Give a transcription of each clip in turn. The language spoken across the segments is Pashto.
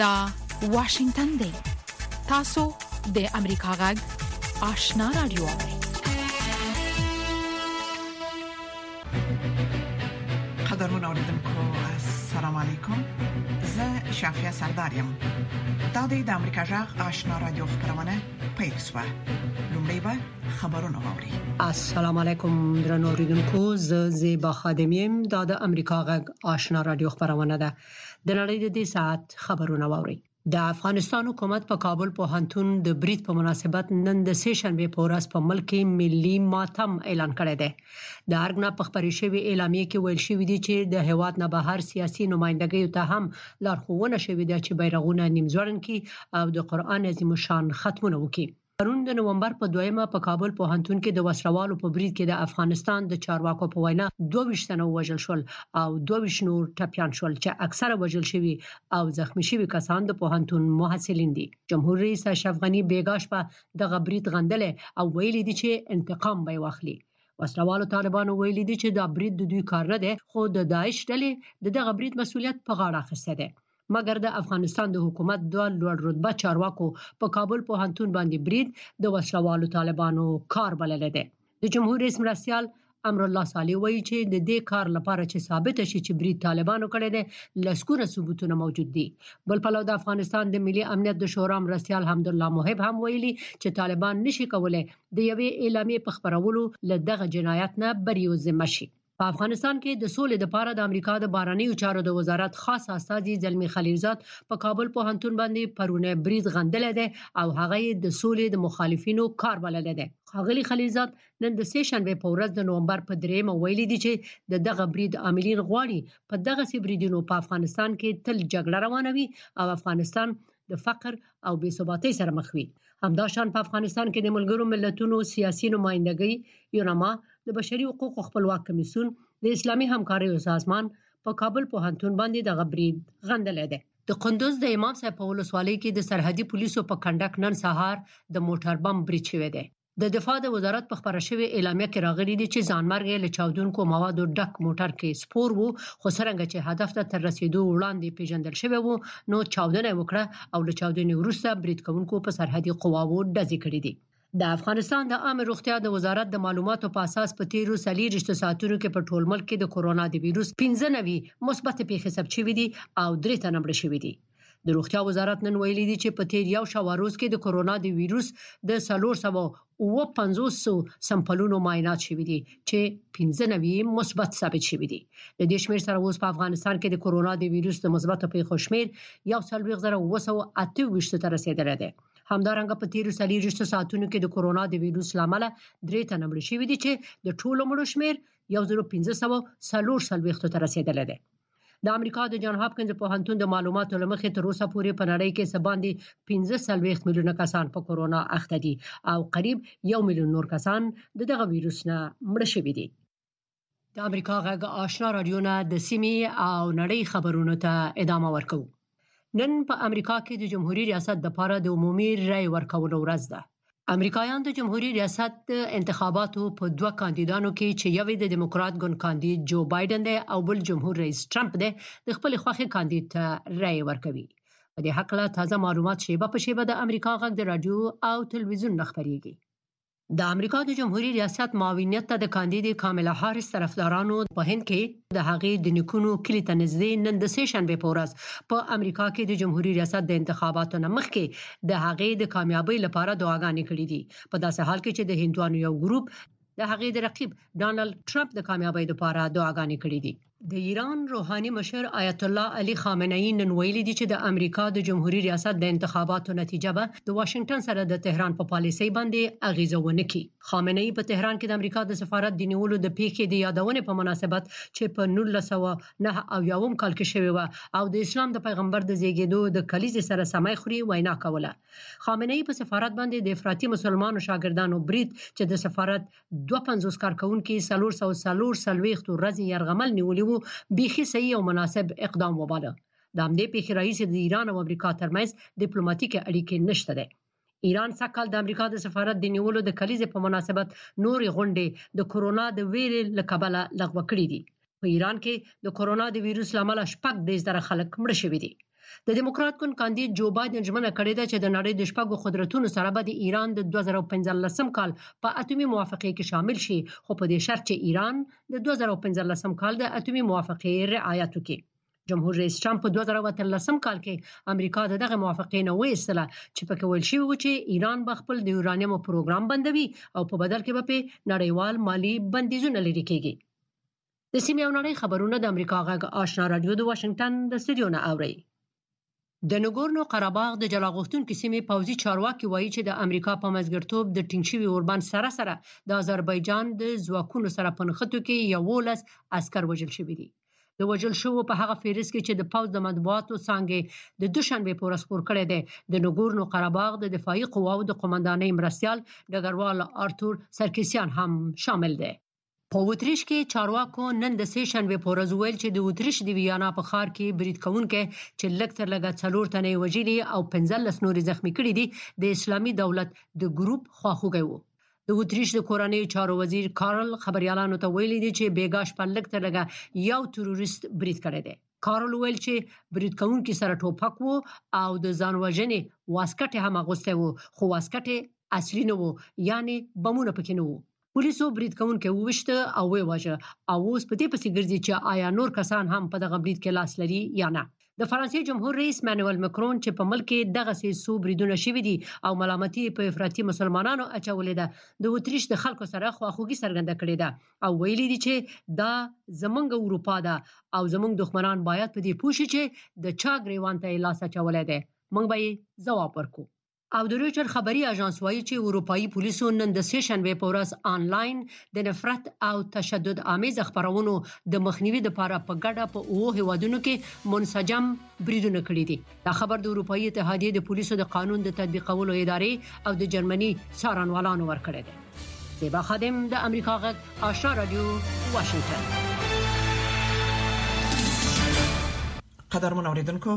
دا واشنگتن دی. تاسو د امریکا غږ آشنا رادیو. قدرمن اوریدونکو السلام علیکم. زه شافیا سردارم. دا د امریکا غږ آشنا رادیو خبرونه پیښه. لومړی به خبرونه واوري. السلام علیکم درنو اوریدونکو، زه زیبا خادمیم. دا د امریکا غږ آشنا رادیو خبرونه ده. د نړۍ د دې ساعت خبرونه واوري. د افغانستان حکومت په کابل پوهنتون د برید په مناسبت نن د سه شنبه په ورځ په ملک کې ملي ماتم اعلان کړی دی. د ارګنا په خبري شوی اعلامیه کې ویل شوی دی چې د هیواد نه بهر سیاسي نمائندګیو ته هم لارښوونه شوې ده چې بیرغونه نیمزورن کړي او د قرآن عظیم شان ختمونه وکړي. پرون د نومبر په 2 په کابل پوهنتون کې د وسروالو په برید کې د افغانستان د چارواکو په وینا 22 تنه وژل شول او 22 نور ټپيان شول چې اکثره وژل شوي او زخمی شوي کسان د پوهنتون محصلین دي. جمهور رئیس اشرف غنی بیګاش په دغه برید غندل او ویلي دي چې انتقام به واخلي. وسروالو طالبانو ویلي دي چې دا برید د دوی کار نه دی، خو د داعش ډلې دغه برید مسولیت په غاړه اخیسته دی. مګر د افغانستان د حکومت د لوړ رتبه چارواکو په کابل پوهنتون باندې برید د وسروالو طالبانو کار بلل دی. د جمهور رئیس مرستیال امر الله صالح وایي چې د دې کار لپاره چې ثابت شي چې برید طالبانو کړی دی، لسکونه ثبوتونه موجود دي. بل پلو د افغانستان د ملي امنیت د شورا مرستیال حمدالله محب هم ویلي چې طالبان نشي کولای د یوې اعلامیې په خبرولو له دغه جنایت نه بری وزم شي. په افغانستان کې د سولې لپاره د امریکا د بهرنیو چارو د وزارت خاص استازي زلمی خلیلزاد په کابل پوهنتون باندې پرونه برید غندل دي او هغه د سولې د مخالفینو کار بلل دي. خاغلی خلیلزاد نن د سه شنبه په ورځ د نومبر په 3 ویلي دي چې دغه برید عاملین غواړي په دغه سي بریدونو په افغانستان کې تل جګړه روانوي او افغانستان د فقر او بې ثباتۍ سره مخ وي. همداشان په افغانستان کې د ملګرو ملتونو سیاسي نمائندګۍ یونما د بشري حقوقو خپلواک کمیسیون د اسلامي همکاریو سازمان په کابل پوهنتون باندې د برید غندل دي. د قندوز د امام صاحب په ولسوالۍ کې د سرحدي پولیسو په کنډک نن سهار د موټر بم برید شوی دی. د دفاع د وزارت په خبره شوی اعلامیه کې راغلي دي چې ځانمرګ له چاودونکو موادو ډک موټر کې سپور وو، خو څنګه چې هدف ته تر رسیدو وړاندې پیژندل شوی وو نو چاودنه وکړه او له چاودنې وروسته برید کوونکو په سرحدي قواوو ډزې کړې دي. د افغانستان د عامه روغتیا د وزارت د معلوماتو په اساس په تیرو 40 ساعتونو کې په ټول ملک کې د کورونا د وایروس 15 مثبت پیښې ثبت شوې دي او 3 تنه مړه شوي دي. د روغتیا وزارت نن ویلي دي چې په تیر یو شواروز کې د کورونا د وایروس د 450 سمپلونو معاینات شوي دي چې 15 مثبت ثابت شوي دي. د دې شمېر سره اوس په افغانستان کې د کورونا د وایروس د مثبت پیښو شمېر 1,928 ته رسیدلی دی. همدارنګه په تیرو 40 ساعتونو کې د کورونا د وایروس لامل 3 تنه مړه شوي دي چې د ټولو مړو شمېر 1,544 ته رسیدلی دی. د امریکا د جان هاپکینز پوهنتون د معلوماتو لمخې تر اوسه پورې په نړۍ کې سباندې 15 میلیونه کسان په کورونا اخته دي او قریب 1 میلیون نور کسان دغه وایروس نه مړه شوي دي. د امریکا غږ آشنا رادیو نه د سیمې او نړۍ خبرونو ته ادامه ورکوي. نن په امریکا کې د جمهوریت ریاست لپاره د عمومي رای ورکولو ورځ ده. امریکایان د جمهوریت ریاست انتخاباتو په 2 کاندیدانو کې چې یو د دیموکرات ګوند کاندید جو بایدن دی او بل جمهور رئیس ټرمپ دی د خپل خوښي کاندید ته رای ورکوي. په دې حق له تازه معلومات شیبه په شیبه د امریکا غږ د رادیو او تلویزیون خبريږي. د امریکا د جمهوریت ریاست معاونیت ته د کاندید کاملا هاریس طرفدارانو په هند کې د هغې د نیکونو کلی ته نږدې نن د سه شنبه په ورځ په امریکا کې د جمهوریت ریاست د انتخاباتو نه مخکې د هغې د کامیابی لپاره دعاګانې کړې دي. په داسې حال کې چې د هندوانو یو ګروپ د هغې د رقیب ډانلډ ټرمپ د کامیابی لپاره دعاګانې کړې دي. د ایران روحاني مشر آیت الله علي خامنه‌ای نن ویلي دي چې د امریکا د جمهوریت ریاست د انتخاباتو نتیجه به د واشنگټن سره د تهران په پالیسۍ باندې اغیزه ونه کړي. خامنه‌ای په تهران کې د امریکا د سفارت د نیولو د پیښې د یادونې په مناسبت چې په 1909 کال کې شوی و او د اسلام د پیغمبر د زیږیدو د کلیزې سره سمای خوري وینا کوله. خامنه‌ای په سفارت باندې د افراطي مسلمانانو شاګردانو برید چې د سفارت 250 کارکونکو 440 ورځې يرغمل نیولې بیخي صحیح او مناسب اقدام وباله. د همدې پیښې رئیس د ایران او امریکا ترمنځ ډیپلوماټیک اړیکې نشته ده. ایران سکهال د امریکا د سفارت د نیولو د کلیزې په مناسبت نورې غونډې د کورونا د ویرې لکبله لغوه کړې دي. په ایران کې د کورونا د وایروس لامل 10,000 خلک مړه شوي دي. د دیموکرات ګوند کاندید جو بایدن ژمنه کړې ده چې د نړۍ د شپږو قدرتونو سره به د ایران د 2015 کال په اتومي موافقه کې شامل شي، خو په دې شرط چې ایران د 2015 کال د اتومي موافقه رعایت وکړي. جمهور رئیس ټرمپ په 2013 کال کې امریکا دغه موافقه نه وایستله چې پکې ویل شوی و چې ایران به خپل د یورانیم پروګرام بندوي او په بدل کې به په نړیوال مالی بندیزونه لري کېږي. د سیمې او نړۍ خبرونه د امریکا غږ آشنا رادیو د واشنگټن د استودیو نه اوري. د نګورنو قرهباغ د جلا غوښتونکو سیمې پوځي چارواکي وایي چې د امریکا په مزګرتوب د ټینګ شوي اوربند سره د آذربایجان د ځواکونو سره په نښتو کې 11 عسكر وژل شوي دي. د وژل شوو په هغه فهرست کې چې د پوځ د مطبوعاتو څانګې د دوشنبه په ورځ خپور کړی دی. د نګورنو قرهباغ د دفاعي قواو د قومندانۍ مرستیال ډګروال آرتور سرکیسیان هم شامل دی. په اوتریش کې چارواکو نن د سه شنبه په ورځ ویل چې د اوتریش د ویانا په ښار کې برید کوونکي چې لږ تر لږه 4 تنې وژلي او 15 نورې زخمی کړي دي د اسلامي دولت د ګروپ خواخوږي وو. د اوتریش د کورنۍ چارو وزیر کارل خبريالانو ته ویلي دي چې بیګاش په لږ تر لږه یو تروریست برید کړی دی. کارل ویل چې برید کوونکي سره ټوپک وو او د ځان وژنې واسکټ هم اغوستی وو، خو واسکټ اصلي نه وو، یعنی بمونه پکې نه وو. پولیسو برید کوونکي وویشته او وواژه او اوس په دې پسې ګرځي چې آیا نور کسان هم په دغه برید کې لاس لري یا نه. د فرانسې جمهور رئیس مانوئل مکرون چې په ملک کې دغه سیسو بریدونه شوي دي او ملامتي په افراطي مسلمانانو اچولې ده، د اوتریش د خلکو سره خواخوږي څرګنده کړې ده او ویلي دي چې دا زمونږ اروپا ده او زمونږ دښمنان باید په دې پوه شي چې د چا ګریوان ته لاس اچولې ده، موږ به یې ځواب ورکړو. او د رویټر خبري اژانس وایي چې اروپאי پولیسو نن د سه شنبه په ورځ آنلاین د نفرت او تشدد آمیز خبرونو د مخنیوي لپاره په ګډه په اوه هیوادونو کې منسجم بریدونه کړي دي. دا خبر د اروپאי اتحادیې د پولیسو د قانون د تطبیقولو ادارې او د جرمني څارنوالانو ورکړي دي. زیبا خادم د امریکا غږ آشنا رادیو واشنگټن. قدرمن اوریدونکو،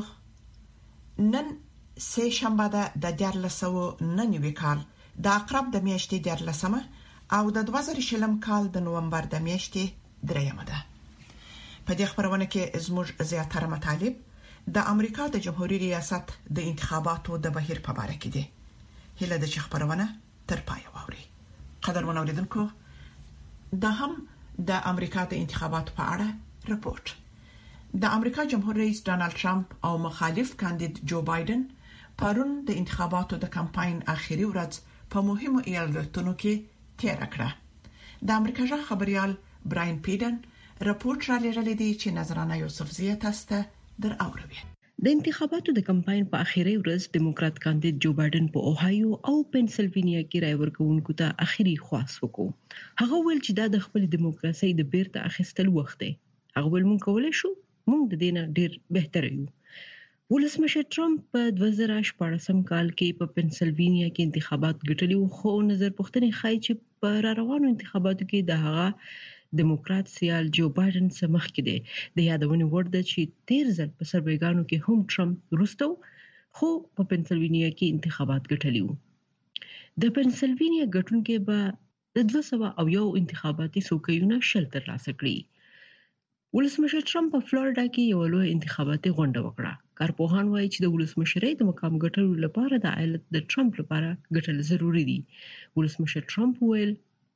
نن سه شنبه ده د 1499 کال د عقرب د میاشتې 14مه او د 2020 کال د نومبر د میاشتې 3مه ده. په دې خبرونه کې زموږ زیاتره مطالب د امریکا د جمهوریت ریاست د انتخاباتو د بهیر په اړه کې دي. هله د خبرونه تر پای واوري. قدرمن اوریدونکو، د هم د امریکا د انتخاباتو په اړه رپورت. د امریکا جمهور رئیس ډانلډ ټرمپ او مخالف کاندید جو بایدن پرون د انتخاباتو د کمپاین اخیری ورځ په مهمو ایالتونو کې تیر کړه. د امریکا ژغ خبريال براین پیډن راپورټ را لېږلی دی چې نظرانه یوسفزیه تاسو ته در اوروي. د انتخاباتو د کمپاین په اخیری ورځ دیموکرات کاندید جو بایدن په اوهایو او پنسلوینیا کې رای ورکوونکو ته اخیری خواست وکړ. هغه ویل چې دا د خپل دیموکراسي د بیرته اخیستل وخت دی. هغه ویل موږ کولای شو، موږ د دینه ډیر بهتر یو. ولسمشر ټرمپ په 2014 کال کې په پنسلوینیا کې انتخابات ګټلي وو، خو نظر پوښتنې ښایي چې په روانو انتخاباتو کې د هغه دیموکرات سیال جو بایدن سره مخ کې دی. د یادونې وړ ده چې 13 ځل په سروېګانو کې هم ټرمپ وروسته خو په پنسلوینیا کې انتخابات ګټلي وو. د پنسلوینیا ګټونکو به د 201 انتخاباتي څوکیونه شل ترلاسه کړي. ولسمشر ټرمپ په فلوریدا کې یو لوی انتخاباتي غونډه وکړه. کارپوهان وایي چې د ولسمشرۍ د مقام ګټلو لپاره د ایالت د ټرمپ لپاره ګټل ضروری دي. ولسمشر ټرمپ ویل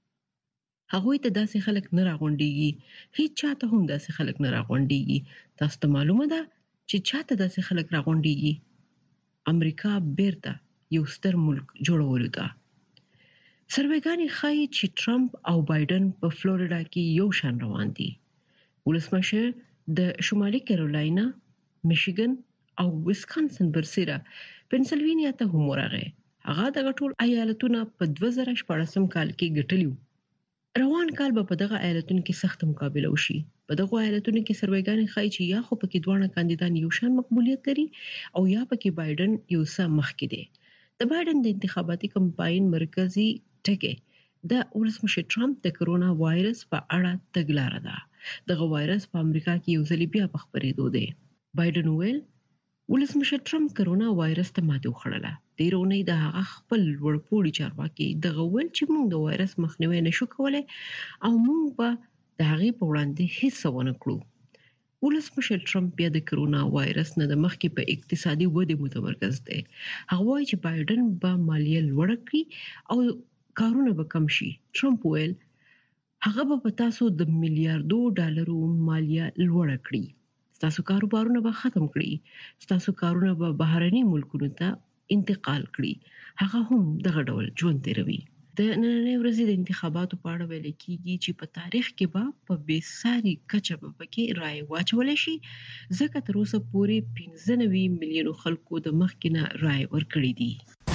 هغه ته داسې خلک نه راغونډيږي، هیڅ چاته هم داسې خلک نه راغونډيږي. تاسو ته معلومه ده چې چاته داسې خلک راغونډيږي. امریکا بیرته یو ستر ملک جوړولو ته. سروېګانې ښایي چې ټرمپ او بایدن په فلوریدا کې یو شان روان دي. ولسمشر د شمالي کیرولینا، میشیګن او ویسکانسن برسیره پنسلوینیا ته هم ورغی. هغه د ټول ایالتونو په 2014 کال کې ګټلیو. روان کال به په دغه ایالتونو کې سخت مقابله وشي. په دغه ایالتونو کې سروېګانې ښایي چې یا خو پکې دوه کاندیدان یو شان مقبولیت لري او یا پکې بایدن یو څه مخکې دی. د بایدن د انتخاباتي کمپاین مرکزی ټکی د ولسمشر ټرمپ د کرونا وایرس په اړه تګلاره ده. دغه وایرس په امریکا کې یو ځل بیا په خبرېدو دی. بایدن ویل ولسمشر ټرمپ کرونا وایرس ته ماته وخړله. د ایرونی د هغه خپل ورپوړي چارواکي دغه ویل چې موږ د وایرس مخنیوي نشو کولای او موږ به د هغه په وړاندې هیڅ ونه کړو. ولسمشر ټرمپ بیا د کرونا وایرس نه د مخکې په اقتصادي ودې متمرکز دی. هغه وایي چې بایدن به مالیه لوړه کړي او کارونه به کم شي. ټرمپ ویل هغه به تاسو د میلیارډو ډالرو مالیه لوړه کړي، تاسو کاروبارونه به ختم کړي، تاسو کارونه به بهرني ملکونو ته انتقال کړي. هغه هم دغه ډول ژوند تیروي. د نننۍ ورځې د انتخاباتو په اړه ویل کېږي چې په تاریخ کې به په بېساري کچه به پکې رایې واچولی شي، ځکه تر اوسه پورې 95 میلیونو خلکو د مخکې نه رایې ورکړې دي.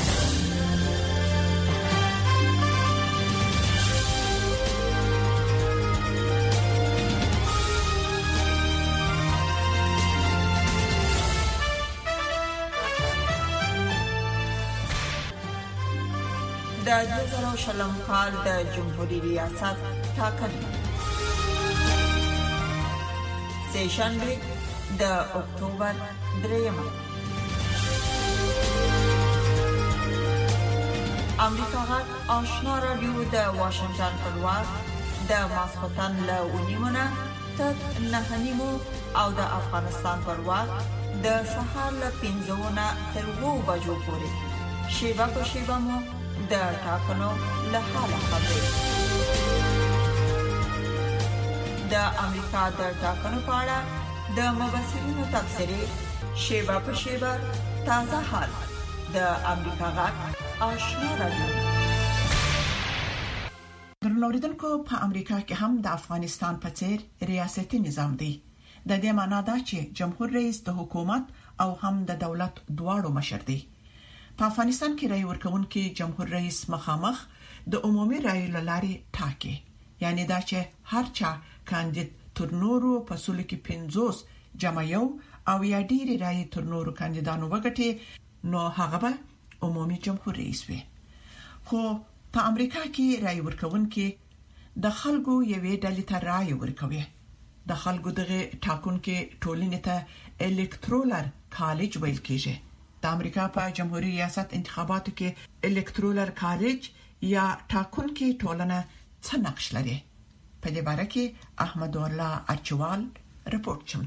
د 2020 کال د جمهوریت ریاست ټاکنې سهشنبه د اکتوبر 3 امریکا غږ آشنا رادیو د واشنگټن پر وخت د ماسختن له 9:30 تر 9:30 او د افغانستان پر وخت د سهار له 5:00 تر 2:00 بجو پورې شیبه په شیبه مو د ټاکنو له حاله خبرې د امریکا د ټاکنو په اړه د مبصرینو تبصرې شیبه په شیبه تازه حال د امریکا غږ آشنا رادیو. درنوریدونکو، په امریکا کې هم د افغانستان په څیر ریاستي نظام دی. د دې معنی دا چې جمهور رئیس د حکومت او هم د دولت دواړو مشر دی. په افغانستان کې رای ورکونکي جمهور رئیس مخامخ د عمومي رای لاري ټاکي، یعنی دا چې هر چا کاندید تر نورو په سلو کې 50 جمع یو او یا ډیری رای تر نورو کاندیدانو وګټي، نو هغه به عمومي جمهور رئیس وي. خو په امریکا کې رای ورکونکي د خلکو یوې ډلې ته رای ورکوي. د خلکو دغه ټاکنکي ټولنې ته الکترولر کالج ویل کیږي. د امریکا په جمهوریت ریاست انتخاباتو کې الکترولر کالج یا ټاکنکي ټولنه څه نقش لري؟ په دې باره کې احمد الله ارچوال رپورټ چمتو.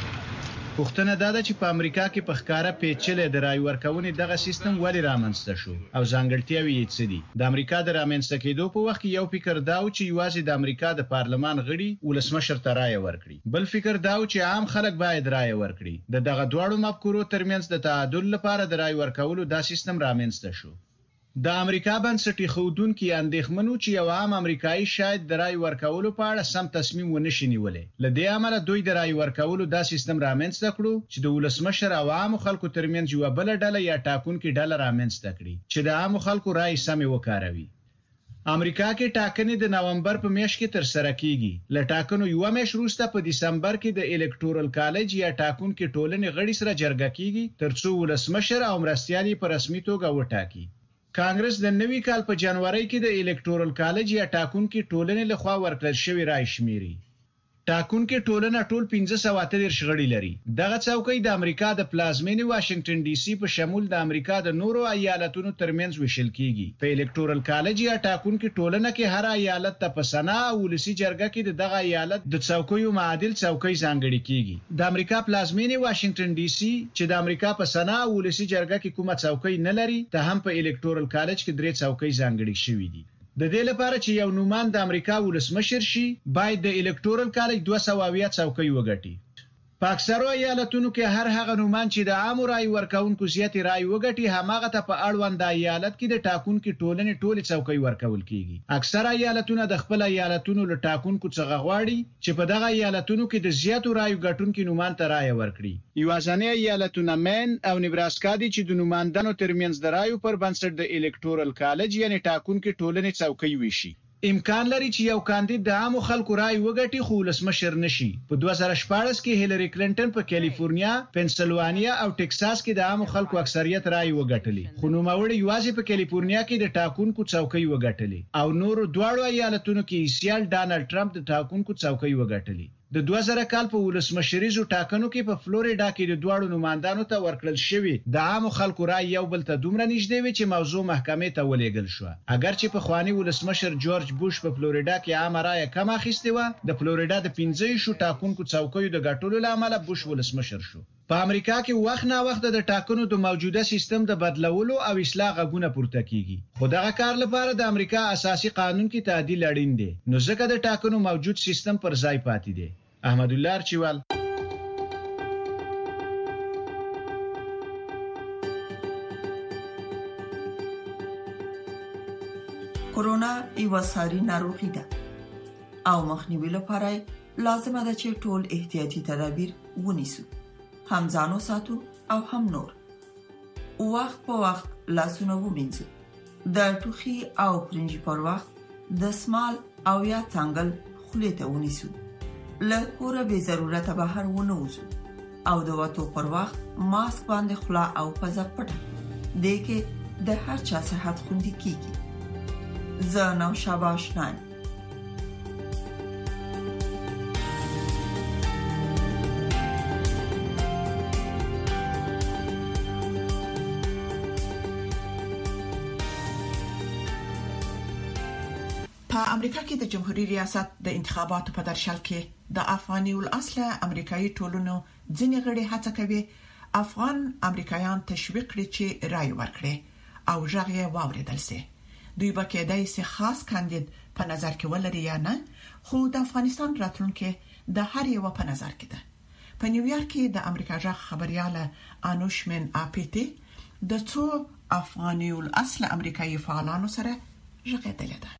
پوښتنه دا ده چې په امریکا کې په ښکارا پیچلې د رای ورکونې دغه سیستم ولې رامنځته شو او ځانګړتیاوې یې څه دي. د امریکا د رامنځته کېدو په وخت کې یو فکر دا و چې یوازې د امریکا د پارلمان غړي ولسمشر ته رای ورکړي، بل فکر دا و چې عام خلک باید رای ورکړي. دغه دواړو مفکورو ترمنځ د تعادل لپاره د رای ورکولو دا سیستم رامنځته شو. د امریکا بنسټي خودونکو اندېښمنو چې یو عام امریکایي شاید د رای ورکولو په اړه سم تصمیم ونشي نیولای. لدې عمله دوی د رای ورکولو دا سیستم رامنځته کړو چې د ولسمشر او عام خلکو ترمنځ یو بل ډله یا ټاکنکي ډله رامنځته کړي چې د عام خلکو رای سم وکاروي. امریکا کې ټاکنې د نومبر په میاشت کې تر سره کیږي. ل ټاکنو یو میاشت وروسته په دسمبر کې د الکتورال کالج یا ټاکنکي ټولنې غړي سره جرګه کیږي ترڅو ولسمشر او مرستيالي په رسمي توګه وټاکي. کانګرس د نوي کال په جنوري کې د الکتورال کالج یا ټاکنکي ټولنې لخوا ورکړل شوی رای شمیري. ټاکنکي ټولنه ټول 1530 غړي لري. دغه څوکۍ د امریکا د پلازمینې واشنگټن ډي سي په شمول د امریکا د نورو ایالتونو ترمنځ وشل کیږي. په الکتورال کالج یا ټاکنکي ټولنه کې هر ایالت ته په سنا او ولسی جرګه کې دغه ایالت د څوکیو معادل څوکۍ ځانګړي کیږي. د امریکا پلازمینې واشنگټن ډي سي چې د امریکا په سنا او ولسی جرګه کې کومه څوکۍ نه لري، ته هم په الکتورال کالج کې درې څوکۍ ځانګړي شوې دي. د دې لپاره چې یو نومان د امریکا ولسمشر شي، باید د الکتورال کالج 200 څوکۍ وګټي. په اکثرو ایالتونو کې هر هغه نومان چې د عام رای ورکونکو زیاتې رای وګټي، هماغه ته په اړوند ایالت کې د ټاکنکو ټولنې ټولې څوکۍ ورکول کیږي. اکثر ایالتونه د خپل ایالتونو له ټاکنکو څخه غواړي چې په دغه ایالتونو کې د زیاتو رای ګټونکو نومان ته رای ورکړي. یوازینی ایالتونه مین او نیبراسکا دي چې د نوماندانو ترمنځ د رایو پر بنسټ د الکتورال کالج یعنی ټاکنکو ټولنې څوکۍ وشي. امکان لري چې یو کاندید د عام خلکو رای وګټي خو ولسمشر نشي. په 2014 کې هیلری کلینټن په کالیفورنیا، پنسلوانیا او ټکساس کې د عام خلکو اکثریت رای وګټلې، خو نوموړي یوازې په کالیفورنیا کې د ټاکنکو څوکۍ وګټلې او نورو دواړو ایالتونو کې سیال ډانلډ ټرمپ د ټاکنکو څوکۍ وګټلې. د 2000 کال په ولسمشریزو ټاکنو کې په فلوریډا کې د دوړو نمائندانو ته ورکړل شوی د عام خلکو رائے یو بل ته دومره نږدې وي چې موضوع محکمې ته ولېږل شو. اگر چې په خواني ولسمشر جورج بوش په فلوریډا کې عام رائے کم اخیسته و، د فلوریډا د 15 شو ټاکنکو څوکیو د ګټلو لامل بوش ولسمشر شو. په امریکا کې وخت نه وخت د ټاکنو د موجوده سیستم د بدلولو او اصلاح غوونه پورته کیږي. خو دغه کار لپاره د امریکا اساسي قانون کې تعدیل اړین دی. نو ځکه د ټاکنو موجود سیستم پر ځای پاتې دی. احمد الله ارچوال. کورونا یو ساري ناروغي ده او مخنیوي لپاره لازمه ده چې ټول احتیاطي تدابیر ونیسو. هم ځانو ساتو او هم نور. وخت په وخت لاسونه ومینځو. د ټوخي او پرنجي پر وخت د سمال او یا څنګل خولې ته ونیسو. له کوره به ضرورت بهر ونوځو او د وټو پر وخت ماسک باندې خلا او پزه پټه. دغه د هر چا صحت خوندي کیږي. زه نو شاباش نه. په امریکا کې د جمهوریت ریاست د انتخاباتو په درشل کې د افغاني الاصله امریکایي ټولنو ځینې غړي هڅه کوي افغان امریکایان تشویق کړي چې رائے ورکړي او ژغ یې واوریدل شي. دوی به کېدای شي خاص کاندید په نظر کې ولري یا نه، خو د افغانستان راتلونکي د هر یو په نظر کې ده. په نیویارک کې د امریکا ژغ خبرياله انوشمن اپیتی د څو افغاني الاصله امریکایي فعالانو سره ژغېدل ده.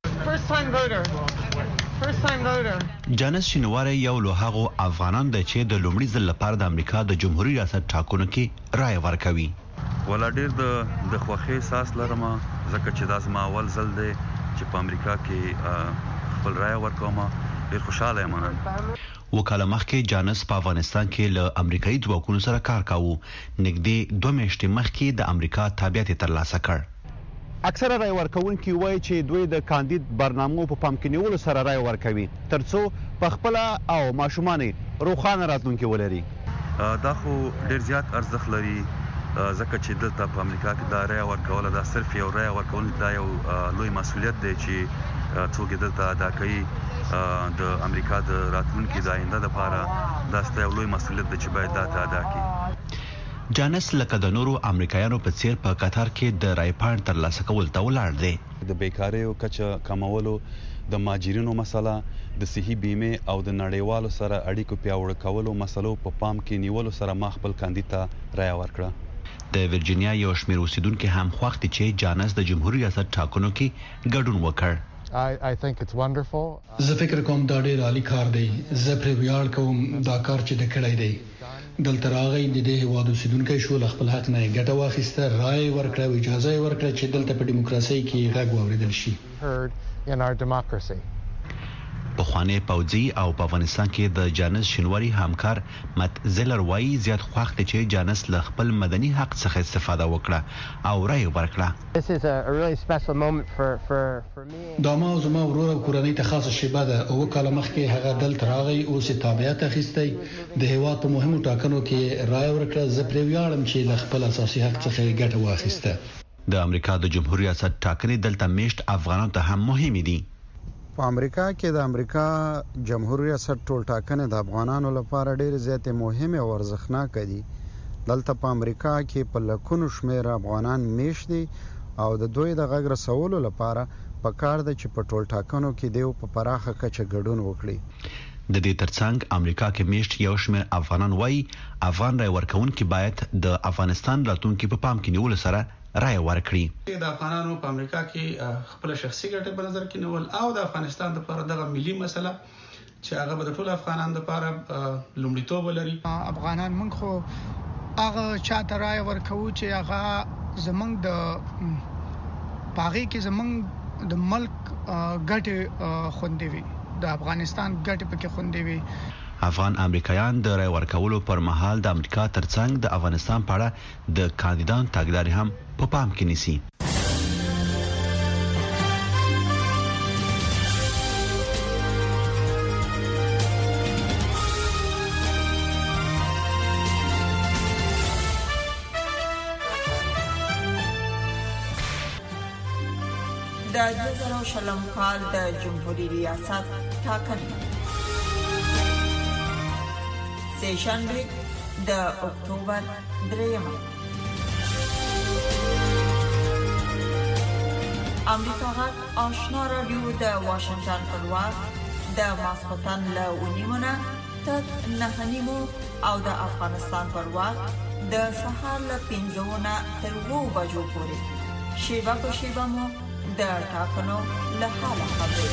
جانس شینواری یو له هغو افغانان د چې د لومړي ځل لپاره د امریکا د جمهوریت ریاست ټاکنو کې رائے ورکوي. ولا ډیر د خوښۍ احساس لرم ځکه چې دا زما اول ځل دی چې په امریکا کې خپل رائے ورکوم. ډیر خوشاله یم. وکاله مخکې جانس په افغانستان کې له امریکایي ځواکونو سره کار کاوه. نږدې 2 میاشتې مخکې د امریکا تابعیت ترلاسه کړ. اکثره رائے ورکوونکي وایي چې دوی د کاندید برنامو په پام کې نیولو سره رائے ورکوي ترڅو په خپل او ماشومان روښانه راتلونکي ولري. دا خو ډیر زیات ارزښت لري ځکه چې دلته په امریکا کې دا رائے ورکول دا صرف یو رائے ورکول دا یو لوی مسؤلیت دی چې څوک دلته ادا کوي. د امریکا د راتلونکي د آینده لپاره دا ستاسو یو لوی مسؤلیت دی چې باید دا ادا کړي. جانس لکه د نورو امریکایانو په څیر په قطر کې د رائے پاڼ ترلاسه کول ته ولاړ دی. د بیکارۍ کچه کمولو، د ماجرینو مسله، د صحي بیمه او د نړیوالو سره اړیکو پیاوړی کولو مسلو په پام کې نیولو سره ما خپل کاندید ته رائے ورکړه. د ورجینیا یو شمېر اوسیدونکو هم خوښ دي چې جانس د جمهوریت ریاست ټاکنو کې ګډون وکړ. زه فکر کوم دا ډېر عالی کار دی. زه پرې ویاړ کوم دا کار چې د کړی دی. دلته راغی د دې هوادو سیدونکو شو خپل حق نه ګټه واخیسته، رائے ورکړه او اجازه ورکړه چې دلته په دیموکراسي کې غږ واوریدل شي. په خواني پوځي او په افغانستان کې د جانس شینواری همکار مت زلر وایي زیات خوښ دي چې جانس له خپل مدني حق څخه استفاده وکړه او رائے ورکړه. دا ما او زما ورور او کورنۍ ته خاصه شیبه ده. او کله مخکې هغه دلته راغی او سي تابعیت اخیستی، د هیواد په مهمو ټاکنو کې رائے ورکړه. زه پرې ویاړم چې له خپل اساسي حق څخه ګټه واخیسته. د امریکا د جمهوریت ریاست ټاکنې دلته میشت افغانانو ته هم مهمه دي. په امریکا کې د امریکا جمهوریت ریاست ټول ټاکنې د افغانانو لپاره ډېر زیات مهمه او ارزښتناک دي. دلته په امریکا کې په لکونو شمېر افغانان میشت دي او د دوی د غږ رسولو لپاره په کار ده چې په ټول ټاکنو کې دیو په پراخه کچه ګډون وکړي. د دې ترڅنګ امریکا کې میشت یو شمېر افغانان وایي افغان رائے ورکوونکي باید د افغانستان راتلونکي په پام کې نیولو سره رائے ورکړي. د افغانانو په امریکا کې خپل شخصي ګټې په نظر کې نیول او د افغانستان لپاره دغه ملي مسله چې هغه به د ټول افغانانو لپاره لومړیتوب ولري. افغانان موږ خو هغه چاته رائے ورکوو چې هغه زمونږ د پاغي کې زمونږ د ملک ګټې خوندې وي، د افغانستان ګټې پکې خوندې وي. افغان امریکایان د رائے ورکولو پر مهال د امریکا ترڅنګ د افغانستان په اړه د کاندیدانو تاګداري هم په پام کې نیسي. د 2020 کال د جمهوریت ریاست ټاکنې سیشنبه د اکتوبر 3 امریکا غږ آشنا رادیو د واشنگټن پر وخت د ماسختن له 9:30 تر 9:30 او د افغانستان پر وخت د سهار له 5:00 تر 2 بجو پورې شیبه په شیبه مو د ټاکنو له حاله خبرې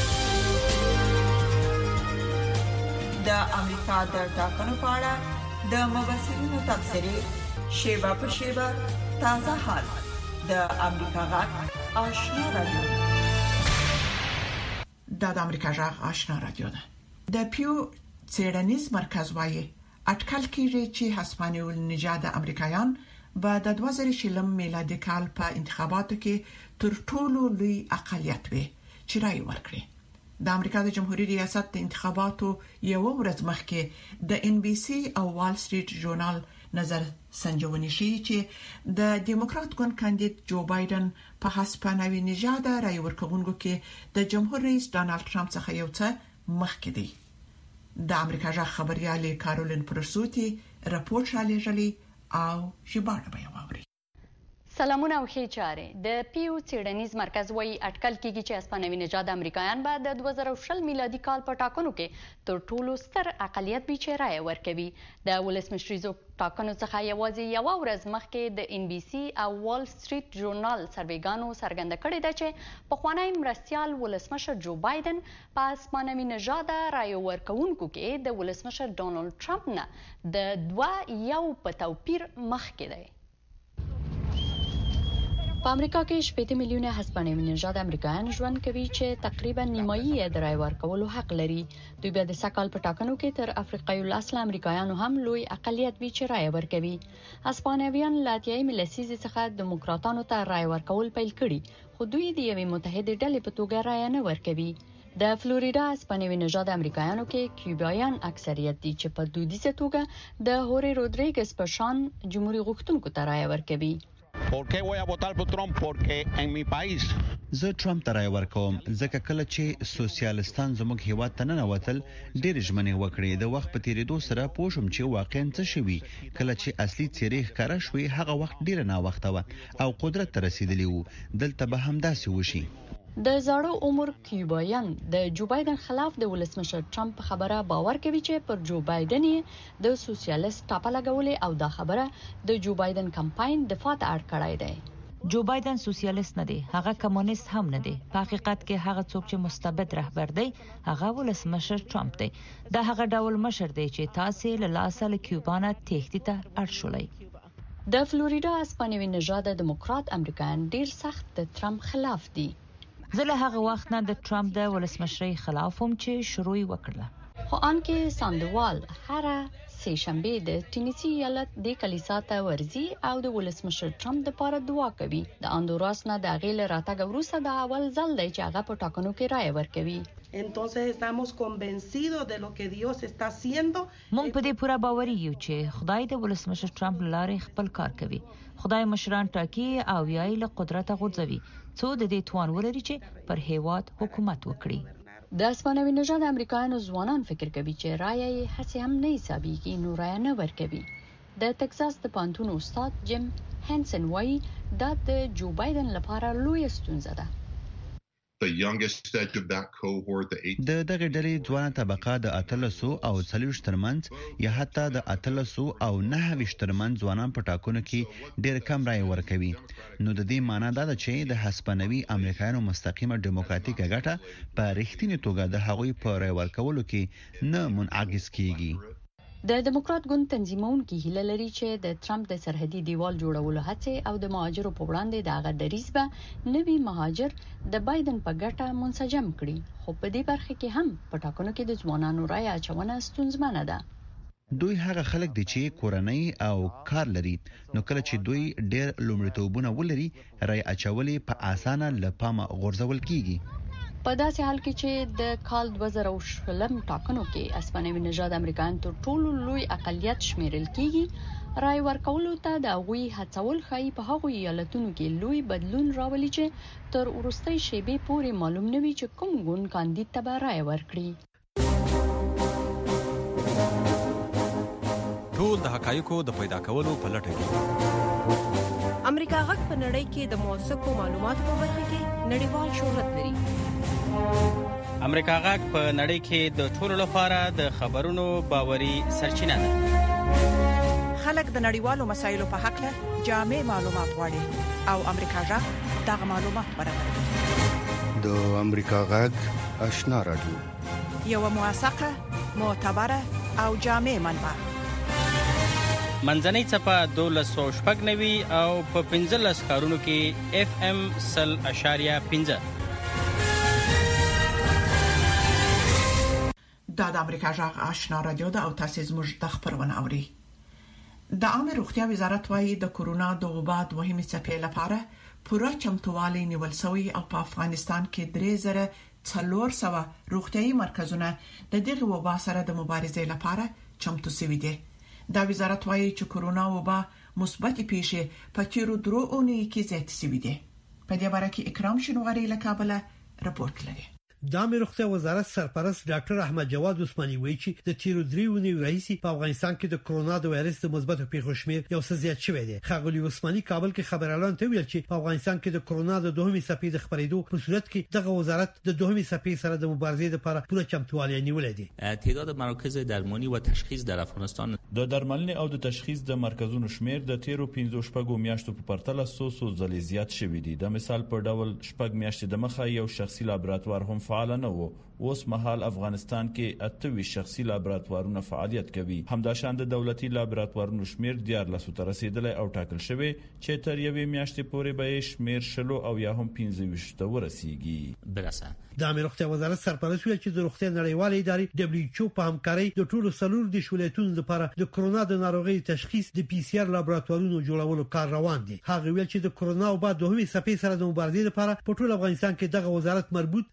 د امریکا د ټاکنو په اړه د مبصرینو تبصرې شیبه په شیبه تازه حال د امریکا غږ آشنا رادیو د امریکا غږ آشنا رادیو ده. د پیو څېړنیز مرکز وايي اټکل کېږي چې هسپانوي النژاد امریکایان به د 2020 میلادي کال په انتخاباتو کې تر ټولو لوی اقلیت وي چې رائے ورکړي. د امریکا د جمهوریت ریاست د انتخاباتو یو ورځ مخکې د ان بي سي او وال سټریټ ژورنال نظر سنجونې شي چې د دیموکرات ګوند کاندید جو بایدن په هسپانوي نژاد رائے ورکوونکو کې د جمهور رئیس ډانلډ ټرمپ څخه یو څه مخکې دی. د امریکا ځخ خبريالي کارولین پرسوتی راپور شالېږي او ژباړه به واوري. سلامونه او ښې چارې. د پیو څېړنیز مرکز وايي اټکل کېږي چې هسپانوي نژاد امریکایان به د 2020 میلادي کال په ټاکنو کې تر ټولو ستر اقلیت وي چې رایه ورکوي. د ولسمشریزو ټاکنو څخه یوازې یوه ورځ مخکې د ان بي سي او وال سټریټ ژورنال سروېګانو څرګنده کړې ده چې پخوانی مرستیال ولسمشر جو بایدن په هسپانوي نژاده رایه ورکوونکو کې د ولسمشر ډانلډ ټرمپ نه د 2-1 په توپیر مخکې دی. په امریکا کې 80 میلیونه هسپانوي نژاد امریکایان ژوند کوي چې تقریبا نیمایي یې د رایې ورکولو حق لري. دوی بیا د سکهال په ټاکنو کې تر افریقایي الاصل امریکایانو هم لوی اقلیت وي چې رایې ورکوي. هسپانویان له اتیایمې لسیزې څخه دیموکراتانو ته رایې ورکول پیل کړي، خو دوی د یوې متحدې ډلې په توګه رایه نه ورکوي. د فلوریدا هسپانوي نژاد امریکایانو کې کیوبایان اکثریت دي چې په دودیزه توګه د هوري رودریګز په شان جمهوریت غوښتونکو ته رایه ورکوي. ¿Por qué voy a votar por Trump? Porque en mi país زه ټرمپ ته رایه ورکوم ځکه کله چې سوسیالیستان زموږ هیواد ته نه وتل ډېر ژمنې وکړې. د وخت په تیریدو سره پوه شوم چې واقعا څه شوي. کله چې اصلي څېرې ښکاره شوې هغه وخت ډېر ناوخته و او قدرت ته رسیدلی وو. دلته به هم داسې وشي. د زاړه عمر کیوبایان د جو بایدن خلاف د ولسمشر ټرمپ خبره باور کوي چې پر جو بایدن د سوسیالیست ټاپه لګولې او دا خبره د جو بایدن کمپاین دفاع ته اړ کړای دی. جو بایدن سوسیالیست نه دی، هغه کمونیست هم نه دی. په حقیقت کې هغه څوک چې مستبد رهبر دی هغه ولسمشر ټرمپ دی. دا هغه ډول مشر دی چې تاسو له لاسه له کیوبانا تېښتې ته اړ شولای. د فلوریدا هسپانوي نژاد دیموکرات امریکایان ډیر سخت د ټرمپ خلاف دي. زه له هغه وخت نه د ټرمپ د ولسمشرۍ خلاف هم چې شروع وکړه. خو انکه ساندوال هر سهشنبه د ټینیسي ایالت د کلیسا ته ورځي او د ولسمشر ټرمپ لپاره دعا کوي. د اندوراس نه د غیل راتګ وروسته د اول ځل دی چې هغه په ټاکنو کې رایه ورکوي. Entonces estamos convencidos de lo que Dios está haciendo. مونږ په دې پوره باوري یو چې خدای د ولسمشر ټرمپ لارې خپل کار کوي. خدای مشران ټاکي او یای له قدرت غورځوي څو د دې توان ولري چې پر هیواد حکومت وکړي. د هسپانوي نژاد امریکایانو ځوانان فکر کوي چې رایه یې هڅه هم نه حسابيږي نو رایه نه ورکوي. د ټکساس د پانتون استاد جیم هنسن وايي دا د جو بایدن لپاره لوی ستونزه ده. د دغه ډلې ځوانه طبقه د 1300 او 40 ترمنځ یا حتی د 1300 او 9 ترمنځ ځوانان په ټاکنو کې ډېر کم رای ورکوي. نو د دې معنی دا ده چې د هسپانوي امریکایانو مستقیمه دیموکراتیکه ګټه په رښتینې توګه د هغوی په رای ورکولو کې نه منعکس کیږي. د دیموکرات ګوند تنظیمونکي هیله لري چې د ټرمپ د سرحدي دیوال جوړولو هڅې او د مهاجرو په وړاندې د هغه دریځ به نوي مهاجر د بایدن په ګټه منسجم کړي. خو په دې برخه کې هم په ټاکنو کې د ځوانانو رایه اچونه ستونزمنه ده. دوی هغه خلک دي چې کورنۍ او کار لري، نو کله چې دوی ډېر لومړیتوبونه ولري رای اچولې په اسانه له پامه غورځول کیږي. په داسې حال کې چې د کال 2020 ټاکنو کې اسپانوي نژاد امریکایان تر ټولو لوی اقلیت شمیرل کیږي، رای ورکولو ته د هغوی هڅول ښایي په هغو ایالتونو کې لوی بدلون راولي چې تر وروستۍ شیبې پورې معلوم نه وي چې کوم ګوند کاندید ته به رای ورکړي. ټول د حقایقو د پیدا کولو په لټه کې امریکا غږ په نړۍ کې د موثقو معلوماتو په برخه کې نړیوال شهرت لري. امریکا غږ په نړۍ کې د ټولو لپاره د خبرونو باوري سرچینه ده. خلک د نړیوالو مسایلو په حق له جامع معلومات غواړي او امریکا غږ دغه معلومات برابروي. د امریکا غږ آشنا رادیو، یو موثقه، معتبره او جامع منبع. منځنۍ څپه 1290 او په 15 کارونو کې FM 100.5. دا د امریکا غږ آشنا رادیو ده او تاسو زموږ د خبرونه اوري. د عامه روغتیا وزارت وايي د کورونا د وبا د مهمې څپې لپاره پوره چمتووالی نیول شوی او په افغانستان کې 3400 روغتيایي مرکزونه د دغه وبا سره د مبارزې لپاره چمتو شوي دي. دا وزارت وايي چې کورونا وبا مثبت پیښې په تیرو 3 اونۍ کې زیاتې شوې دي. په دې اړه کې اکرام شنواری له کابل رپورت لري. د عامه روغتیا وزارت سرپرست ډاکټر احمد جواد عثماني وایي چې د تیرو 3 اونۍ راهیسې په افغانستان کې د کورونا د وایرس د مثبتو پیښو شمېر یو څه زیات شوی دی. ښاغلي عثماني کابل کې خبريالان ته ویل چې په افغانستان کې د کورونا د دوهمې څپې د خبرېدو په صورت کې دغه وزارت د دوهمې څپې سره د مبارزې لپاره پوره چمتووالی نیولې دي. تعداد مراکز درمانی و تشخیص در افغانستان د درملنې او د تشخیص د مرکزونو شمېر د تیرو 15 میاشتو په پرتله 100 ځلې زیات شوی دی. د مثال په ډول شپږ میاشتې د مخه یو شخصي لابراتوار هم فعال نه و. اوس مهال افغانستان کې 28 شخصي لابراتوارونه فعالیت کوي. همداشان د دولتي لابراتوارونو شمیر 14 ته رسیدلی او ټاکل شوی چې تر یوې میاشتې پورې به شمیر شلو او یا هم 15 ته ورسیږي. برسه د امیر روغتیا وزارت سرپرست ویل چې د روغتیا نړیوالې ادارې WHO په همکارۍ د ټولو سلور د ولایتونو لپاره د کورونا د ناروغي تشخیص د PCR لابراتوارونو جوړولو کار روان دي. هغه ویل چې د کورونا او بعد دوهمې څپې سره د مبارزې لپاره په ټول افغانستان کې دغه وزارت مربوط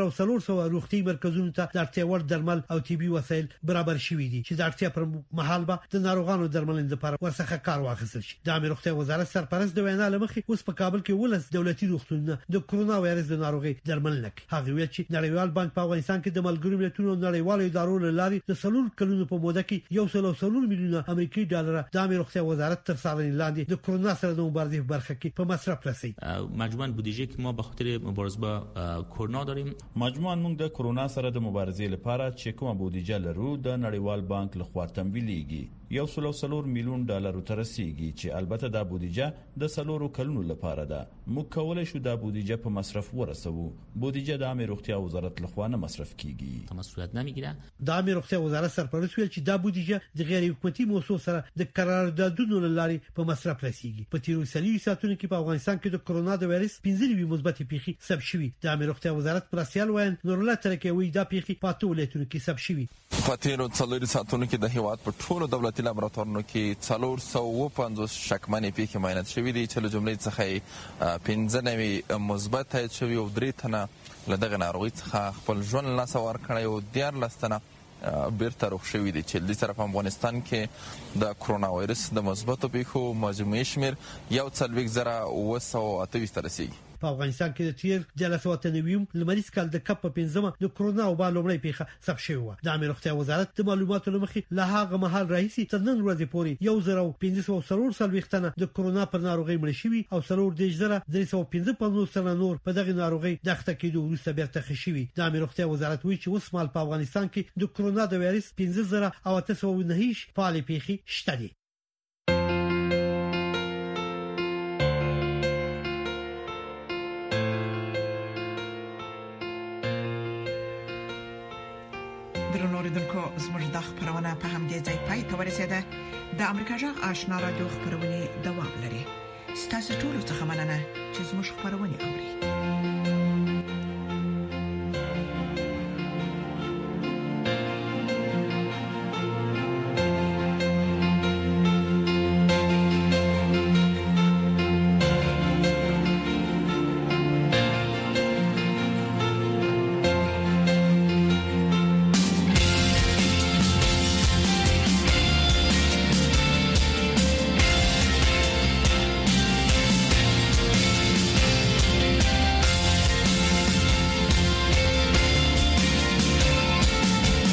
3400 روغتي مرکزونو ته د اړتیا وړ درمل او طبي وسایل برابر شوي دي چې د اړتیا پر مهال به د ناروغانو درملنې لپاره ورڅخه کار واخیستل شي. د امیر روغتیا وزارت سرپرست د وینا لمخې اوس په کابل کې ولس دولتي روغتونونه د کورونا وایرس د ناروغي درملنه کوي. هغه ویل چې نړیوال بانک په افغانستان کې د ملګرو ملتونو نړیوالو ادارو لارې د سلور کلونو په موده کې 1.3 میلیونه امریکایي ډالر د امیر روغتیا وزارت تر څارنې لاندې د کورونا سره د مبارزې په برخه کې په مصرف رسي. مجموعاً بودجه که ما به خاطر مبارزه با کرونا داریم، مجموعاً موږ د کورونا سره د مبارزې لپاره چې کومه بودجه لرو د نړیوال بانک لخوا تمویلېږي 1.3 میلیون ډالر ته رسیدي چې البته دا بودجه د سلورو کلونو لپاره ده. موږ کولای شو دا بودجه په مصرف ورسوو. بودجه د امیر روغتیا وزارت لخوا نه مصرف کیږي، مسؤلیت نمیگیره. د امیر روغتیا وزارت سرپرست ویل چې دا بودجه د غیر حکومتي موسسو سره د قراردادونو لارې په مصرف رسیږي. په تیرو ساتونو کې په افغانستان کې د کورونا د وایرس 15 مثبت پیښې ثبت شوي. د امیر روغتیا وزارت پرسیال وایي نورالله ترکیوي دا پیښې په 8 ولایتونو کې ثبت شوي. په تیرو ساتونو کې د هیواد په ټولو دولتي لابراتوارونو کې 450 شکمنې پیښې معاینات شوې دي چې له جملې څخه 15 مثبت تایید شوي او 3 تنه له دغه ناروغي څخه خپل ژوند لاسه ورکړی او 14 تنه بیرته روغ شوي دي چې د طرف افغانستان کې د کرونا وایرس د مثبتو پیښو مجموعي شمیر 1,928 ته رسیږي. په افغانستان کې د تیر 1990 لمریز کال د کپ په 15 د کورونا او بل لومړی پیښه ثبت شوې و. د امیر روغتیا وزارت د معلوماتو لمخې له هغه مهال راهیسې تر نن ورځې پورې 1540 تنه د کورونا پر ناروغي مړ شوي او 315 تنه نور په دغه ناروغي د اخته کېدو وروسته بیرته ښه شوي. د امیر روغتیا وزارت وایي چې اوس مهال په افغانستان کې د کورونا د وایرس 15809 فعال پیښې شته دي. درنوریدونکو زموږ د خبرونه په همدې ځای پای ته ورسیده. د امریکا جغ آشنا رادیو خبرونه دوام لري. ستاسو ټول څه مننه چې زموږ خبرونه اوري.